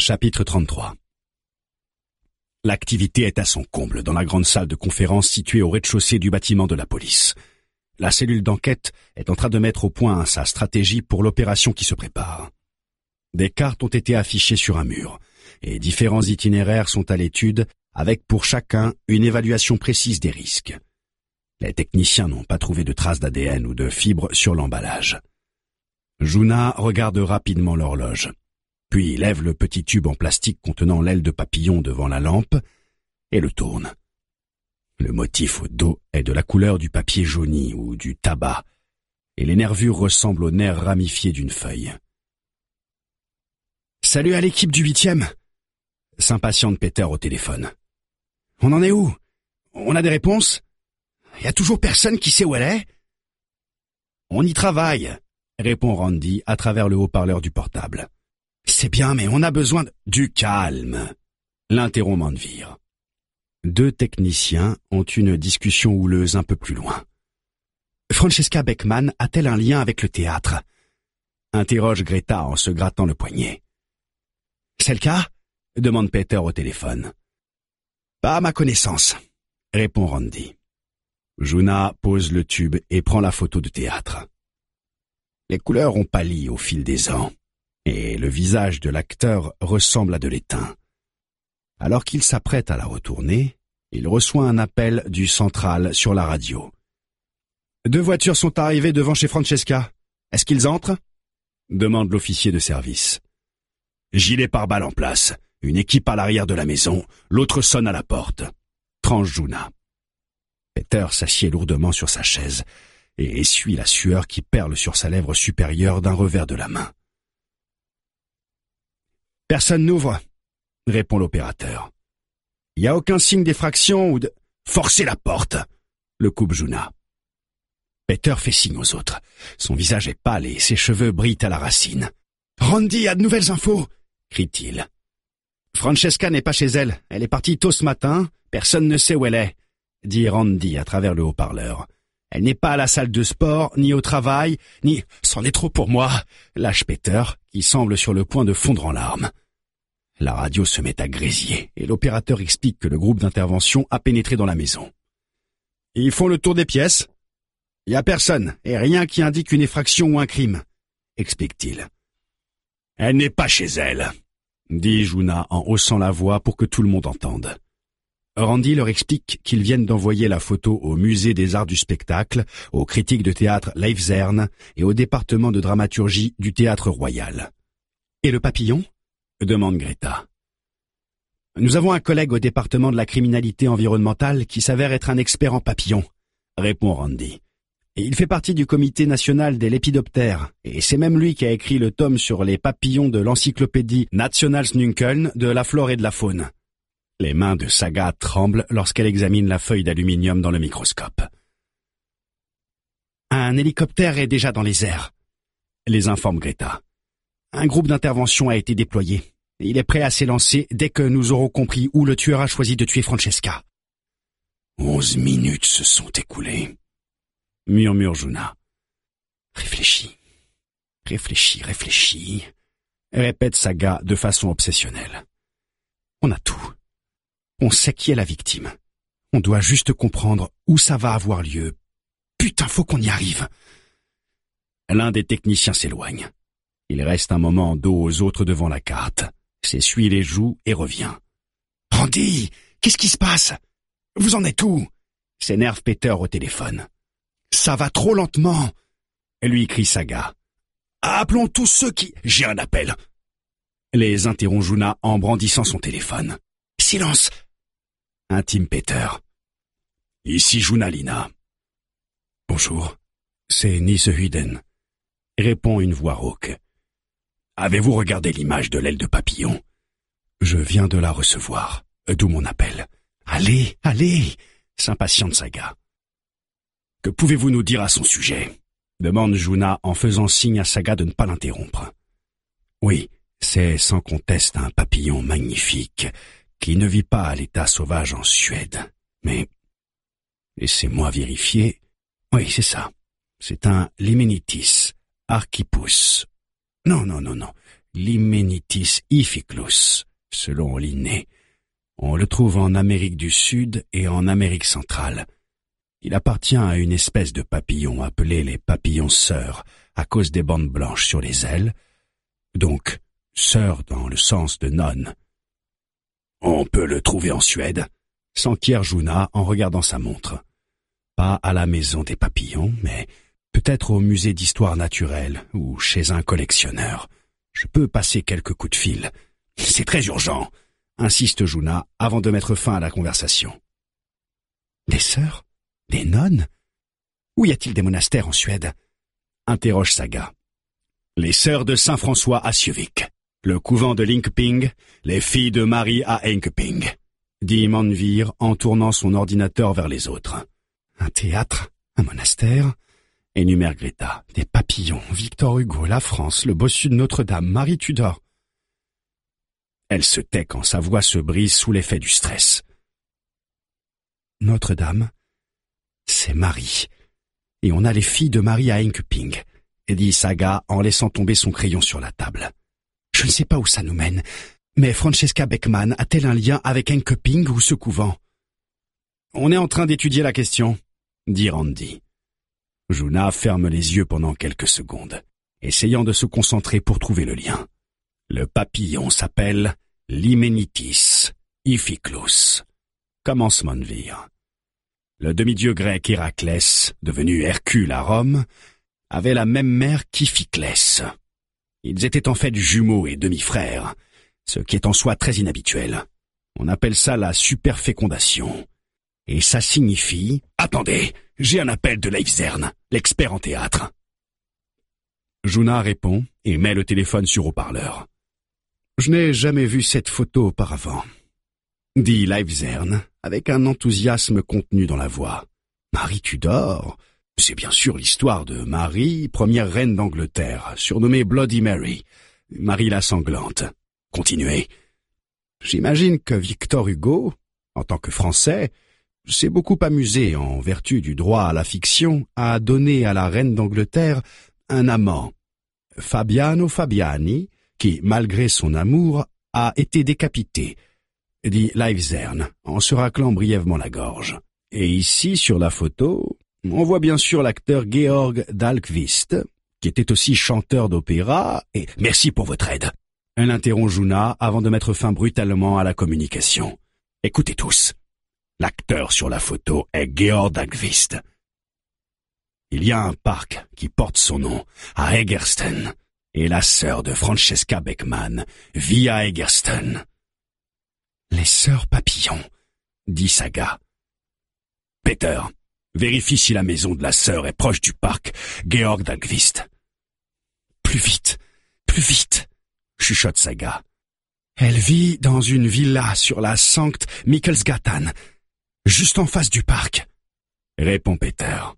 Chapitre 33. L'activité est à son comble dans la grande salle de conférence située au rez-de-chaussée du bâtiment de la police. La cellule d'enquête est en train de mettre au point sa stratégie pour l'opération qui se prépare. Des cartes ont été affichées sur un mur, et différents itinéraires sont à l'étude, avec pour chacun une évaluation précise des risques. Les techniciens n'ont pas trouvé de traces d'ADN ou de fibres sur l'emballage. Juna regarde rapidement l'horloge, puis lève le petit tube en plastique contenant l'aile de papillon devant la lampe et le tourne. Le motif au dos est de la couleur du papier jauni ou du tabac, et les nervures ressemblent aux nerfs ramifiés d'une feuille. « Salut à l'équipe du 8e !» s'impatiente Peter au téléphone. « On en est où? On a des réponses? Y a toujours personne qui sait où elle est ?»« On y travaille !» répond Randy à travers le haut-parleur du portable. « C'est bien, mais on a besoin de... » « Du calme !» l'interrompt Manvir. Deux techniciens ont une discussion houleuse un peu plus loin. « Francesca Beckman a-t-elle un lien avec le théâtre ?» interroge Greta en se grattant le poignet. « C'est le cas ?» demande Peter au téléphone. « Pas à ma connaissance », répond Randy. Juna pose le tube et prend la photo de théâtre. Les couleurs ont pâli au fil des ans, et le visage de l'acteur ressemble à de l'étain. Alors qu'il s'apprête à la retourner, il reçoit un appel du central sur la radio. « 2 voitures sont arrivées devant chez Francesca. Est-ce qu'ils entrent ?» demande l'officier de service. « Gilet pare-balles en place, une équipe à l'arrière de la maison, l'autre sonne à la porte. » tranche Juna. Peter s'assied lourdement sur sa chaise et essuie la sueur qui perle sur sa lèvre supérieure d'un revers de la main. « Personne n'ouvre », répond l'opérateur. « Il n'y a aucun signe d'effraction ou de... »« Forcez la porte !» le coupe Juna. Peter fait signe aux autres. Son visage est pâle et ses cheveux brillent à la racine. « Randy a de nouvelles infos !» crie-t-il. « Francesca n'est pas chez elle. Elle est partie tôt ce matin. Personne ne sait où elle est, » dit Randy à travers le haut-parleur. « Elle n'est pas à la salle de sport, ni au travail, ni... »« C'en est trop pour moi !» lâche Peter, qui semble sur le point de fondre en larmes. La radio se met à grésiller et l'opérateur explique que le groupe d'intervention a pénétré dans la maison. « Ils font le tour des pièces. Il n'y a personne et rien qui indique une effraction ou un crime, » explique-t-il. « Elle n'est pas chez elle, » dit Juna en haussant la voix pour que tout le monde entende. Randy leur explique qu'ils viennent d'envoyer la photo au musée des arts du spectacle, au critique de théâtre Leif Zern et au département de dramaturgie du théâtre royal. « Et le papillon ?» demande Greta. « Nous avons un collègue au département de la criminalité environnementale qui s'avère être un expert en papillons, » répond Randy. « Et il fait partie du comité national des lépidoptères, et c'est même lui qui a écrit le tome sur les papillons de l'encyclopédie Nationalsnunkeln de la flore et de la faune. » Les mains de Saga tremblent lorsqu'elle examine la feuille d'aluminium dans le microscope. « Un hélicoptère est déjà dans les airs, » les informe Greta. « Un groupe d'intervention a été déployé. Il est prêt à s'élancer dès que nous aurons compris où le tueur a choisi de tuer Francesca. » 11 minutes se sont écoulées, murmure Juna. « Réfléchis, répète Saga de façon obsessionnelle. On a tout. On sait qui est la victime. On doit juste comprendre où ça va avoir lieu. Putain, faut qu'on y arrive. » L'un des techniciens s'éloigne. Il reste un moment dos aux autres devant la carte, s'essuie les joues et revient. « Randy, qu'est-ce qui se passe? Vous en êtes où ?» s'énerve Peter au téléphone. « Ça va trop lentement !» lui crie Saga. « Appelons tous ceux qui... » « J'ai un appel !» les interrompt Juna en brandissant son téléphone. « Silence !» intime Peter. « Ici Juna Lina. »« Bonjour, c'est Nisehuden » répond une voix rauque. « Avez-vous regardé l'image de l'aile de papillon ? Je viens de la recevoir, d'où mon appel. »« Allez, s'impatiente Saga. »« Que pouvez-vous nous dire à son sujet ?» demande Juna en faisant signe à Saga de ne pas l'interrompre. « Oui, c'est sans conteste un papillon magnifique qui ne vit pas à l'état sauvage en Suède. Mais, laissez-moi vérifier. Oui, c'est ça. C'est un Limenitis archipus. Non. l'Hymenitis ificlus, selon Linné. On le trouve en Amérique du Sud et en Amérique centrale. Il appartient à une espèce de papillon appelée les papillons sœurs à cause des bandes blanches sur les ailes, donc sœur dans le sens de nonne. On peut le trouver en Suède, s'enquiert Juna en regardant sa montre. Pas à la maison des papillons, mais peut-être au musée d'histoire naturelle ou chez un collectionneur. Je peux passer quelques coups de fil. C'est très urgent, insiste Juna avant de mettre fin à la conversation. Des sœurs? Des nonnes? Où y a-t-il des monastères en Suède? Interroge Saga. Les sœurs de Saint-François à Sjövik, le couvent de Linkping, les filles de Marie à Enkeping, dit Manvir en tournant son ordinateur vers les autres. Un théâtre? Un monastère? Énumère Greta. Des papillons, Victor Hugo, la France, le bossu de Notre-Dame, Marie Tudor. Elle se tait quand sa voix se brise sous l'effet du stress. Notre-Dame, c'est Marie. Et on a les filles de Marie à Enkeping, dit Saga en laissant tomber son crayon sur la table. Je ne sais pas où ça nous mène, mais Francesca Beckman a-t-elle un lien avec Enkeping ou ce couvent? On est en train d'étudier la question, dit Randy. Juna ferme les yeux pendant quelques secondes, essayant de se concentrer pour trouver le lien. Le papillon s'appelle l'Hymenitis ificlus, commence Manvir. Le demi-dieu grec Héraclès, devenu Hercule à Rome, avait la même mère qu'Iphiclès. Ils étaient en fait jumeaux et demi-frères, ce qui est en soi très inhabituel. On appelle ça la superfécondation. Et ça signifie... Attendez, j'ai un appel de Leif Zern, l'expert en théâtre. Juna répond et met le téléphone sur haut-parleur. Je n'ai jamais vu cette photo auparavant, dit Leif Zern avec un enthousiasme contenu dans la voix. Marie Tudor, c'est bien sûr l'histoire de Marie, première reine d'Angleterre, surnommée Bloody Mary, Marie la sanglante. Continuez. J'imagine que Victor Hugo, en tant que Français, s'est beaucoup amusé, en vertu du droit à la fiction, à donner à la reine d'Angleterre un amant, Fabiano Fabiani, qui, malgré son amour, a été décapité, dit Leif Zern, en se raclant brièvement la gorge. Et ici, sur la photo, on voit bien sûr l'acteur Georg Dahlqvist, qui était aussi chanteur d'opéra, et merci pour votre aide. Elle interrompt Juna avant de mettre fin brutalement à la communication. Écoutez tous. L'acteur sur la photo est Georg Dahlqvist. Il y a un parc qui porte son nom, à Egersten, et la sœur de Francesca Beckman vit à Egersten. Les sœurs papillons, dit Saga. Peter, vérifie si la maison de la sœur est proche du parc Georg Dahlqvist. Plus vite, chuchote Saga. Elle vit dans une villa sur la Sankt Mikkelsgatan, juste en face du parc, répond Peter.